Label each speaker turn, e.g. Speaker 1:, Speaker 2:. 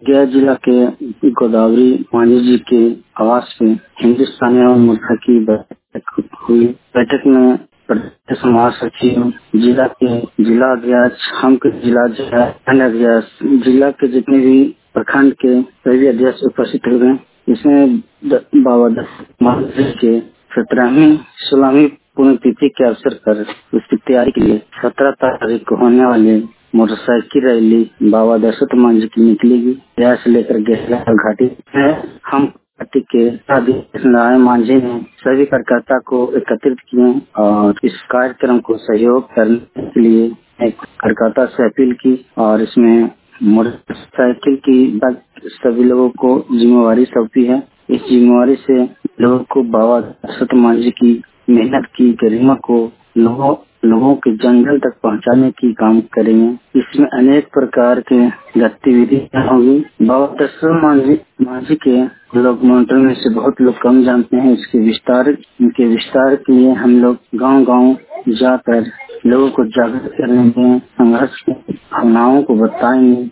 Speaker 1: गया जिला के गोदावरी मांझी जी के आवास पे हिंदुस्तानी एवं मोर्चा की बैठक हुई। बैठक में प्रदेश महासचिव, जिला के जिला अध्यक्ष, हम के जिला अध्यक्ष, जिला के जितने भी प्रखंड के सभी अध्यक्ष उपस्थित हुए। इसमें बाबा दशरथ मांझी के 17वीं 16वीं पुण्यतिथि के अवसर पर उसकी तैयारी के लिए 17 तारीख को होने वाली मोटरसाइकिल रैली बाबा दशरथ मांझी की निकलेगी। यहाँ से लेकर गहरा घाटी है। हम पार्टी के अध्यक्ष नारायण मांझी ने सभी कार्यकर्ता को एकत्रित किए और इस कार्यक्रम को सहयोग करने के लिए एक कार्यकर्ता से अपील की और इसमें मोटरसाइकिल की सभी लोगों को जिम्मेवारी सौंपी है। इस जिम्मेवारी से लोगों को बाबा दशरथ मांझी की मेहनत की गरिमा को लोगों के जंगल तक पहुंचाने की काम करेंगे। इसमें अनेक प्रकार के गतिविधियां होगी। बाबा दशरथ मांझी के लोग मंडल में से बहुत लोग कम जानते हैं। इनके विस्तार के लिए हम लोग गांव-गांव जाकर लोगों को जागरूक करने में संघर्ष की भावनाओं को बताएंगे।